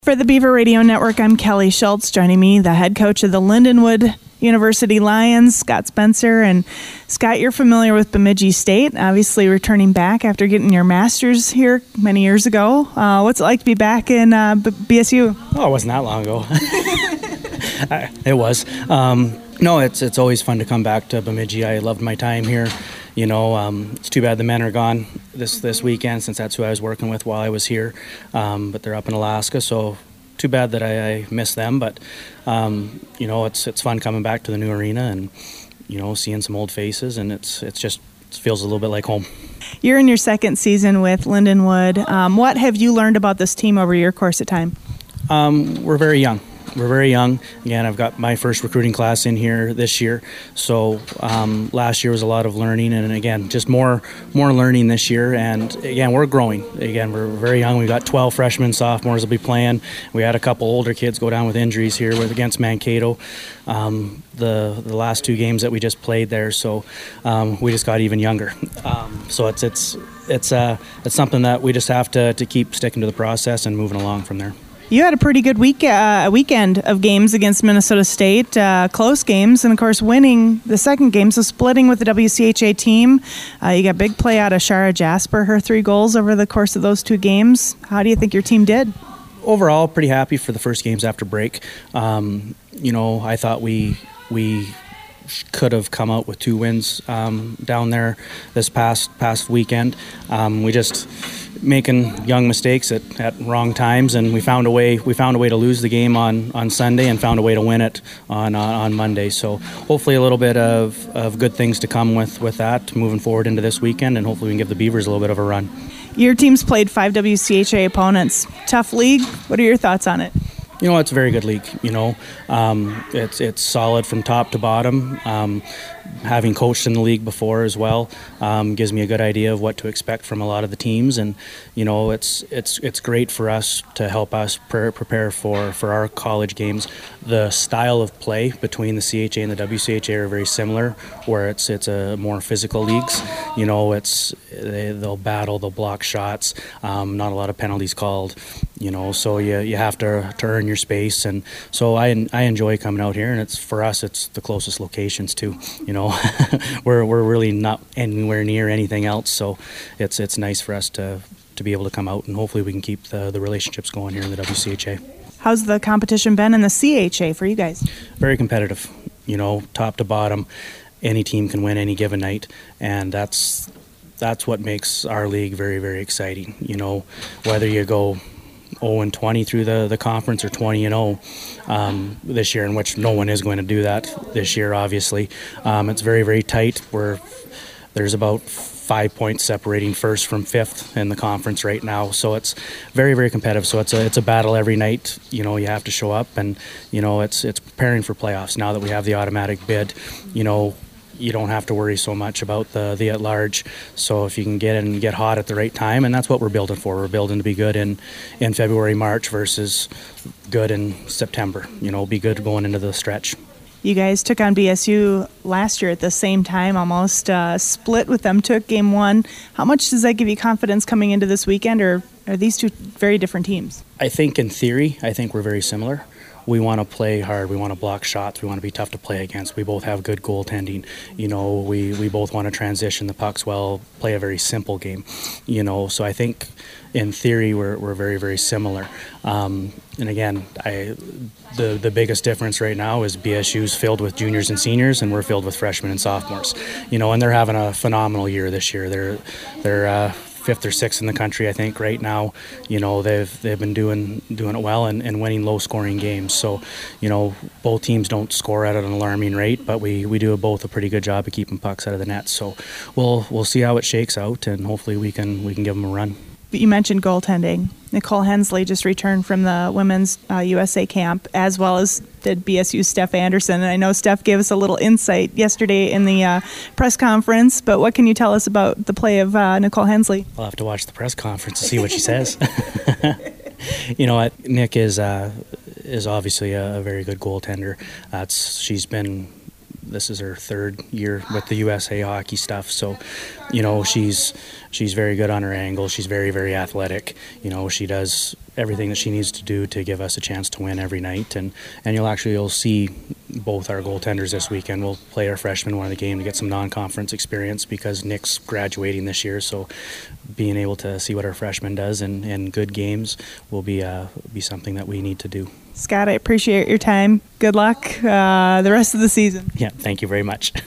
For the Beaver Radio Network, I'm Kelly Schultz. Joining me, the head coach of the Lindenwood University Lions, Scott Spencer. And Scott, you're familiar with Bemidji State, obviously returning back after getting your master's here many years ago. What's it like to be back in BSU? Oh, it wasn't that long ago. It was. No, it's always fun to come back to Bemidji. I loved my time here. You know, it's too bad the men are gone this weekend, since that's who I was working with while I was here. But they're up in Alaska, so too bad that I missed them. But you know, it's fun coming back to the new arena and, you know, seeing some old faces, and it feels a little bit like home. You're in your second season with Lindenwood. What have you learned about this team over your course of time? We're very young. We're very young. Again, I've got my first recruiting class in here this year. So last year was a lot of learning, and again, just more learning this year. And again, we're growing. Again, we're very young. We got 12 freshmen, sophomores will be playing. We had a couple older kids go down with injuries here against Mankato. The last two games that we just played there. So we just got even younger. So it's something that we just have to keep sticking to the process and moving along from there. You had a pretty good weekend of games against Minnesota State, close games, and of course winning the second game, so splitting with the WCHA team. You got big play out of Shara Jasper, her 3 goals over the course of those 2 games. How do you think your team did? Overall, pretty happy for the first games after break. You know, I thought we could have come out with 2 wins down there this past weekend. We just making young mistakes at wrong times, and we found a way to lose the game on Sunday and found a way to win it on Monday. So hopefully a little bit of good things to come with that moving forward into this weekend, and hopefully we can give the Beavers a little bit of a run. Your team's played 5 WCHA opponents. Tough league. What are your thoughts on it? You know, it's a very good league. You know, it's solid from top to bottom. Having coached in the league before as well gives me a good idea of what to expect from a lot of the teams, and you know, it's great for us to help us prepare for our college games. The style of play between the CHA and the WCHA are very similar, where it's a more physical leagues. You know, they'll battle, they'll block shots, not a lot of penalties called. You know, so you have to earn your space, and so I enjoy coming out here, and for us it's the closest locations too. You know, we're really not anywhere near anything else, so it's nice for us to be able to come out, and hopefully we can keep the relationships going here in the WCHA. How's the competition been in the CHA for you guys? Very competitive. You know, top to bottom, any team can win any given night, and that's what makes our league very, very exciting. You know, whether you go 0-20 through the conference or 20-0 this year, in which no one is going to do that this year, obviously. It's very, very tight. There's about 5 points separating first from fifth in the conference right now, so it's very, very competitive. So it's a battle every night. You know, you have to show up, and you know, it's preparing for playoffs now that we have the automatic bid. You know, you don't have to worry so much about the at-large. So if you can get in and get hot at the right time, and that's what we're building for. We're building to be good in February, March versus good in September. You know, be good going into the stretch. You guys took on BSU last year at the same time, almost split with them, took game 1. How much does that give you confidence coming into this weekend, or are these two very different teams? I think in theory, we're very similar. We want to play hard. We want to block shots. We want to be tough to play against. We both have good goaltending. You know, we both want to transition the pucks well, play a very simple game. You know, so I think in theory we're very, very similar. And again, the biggest difference right now is BSU's filled with juniors and seniors, and we're filled with freshmen and sophomores. You know, and they're having a phenomenal year this year. They're 5th or 6th in the country, I think, right now. You know, they've been doing it well and winning low-scoring games. So, you know, both teams don't score at an alarming rate, but we do both a pretty good job of keeping pucks out of the net. So we'll see how it shakes out, and hopefully we can give them a run. You mentioned goaltending. Nicole Hensley just returned from the women's USA camp, as well as did BSU's Steph Anderson. And I know Steph gave us a little insight yesterday in the press conference, but what can you tell us about the play of Nicole Hensley? I'll have to watch the press conference to see what she says. You know what? Nick is obviously a very good goaltender. She's been This is her third year with the USA hockey stuff. So, she's very good on her angle. She's very, very athletic. She does everything that she needs to do to give us a chance to win every night. And you'll see both our goaltenders this weekend. We'll play our freshmen one of the game to get some non-conference experience because Nick's graduating this year. So being able to see what our freshman does in good games will be something that we need to do. Scott, I appreciate your time. Good luck the rest of the season. Yeah, thank you very much.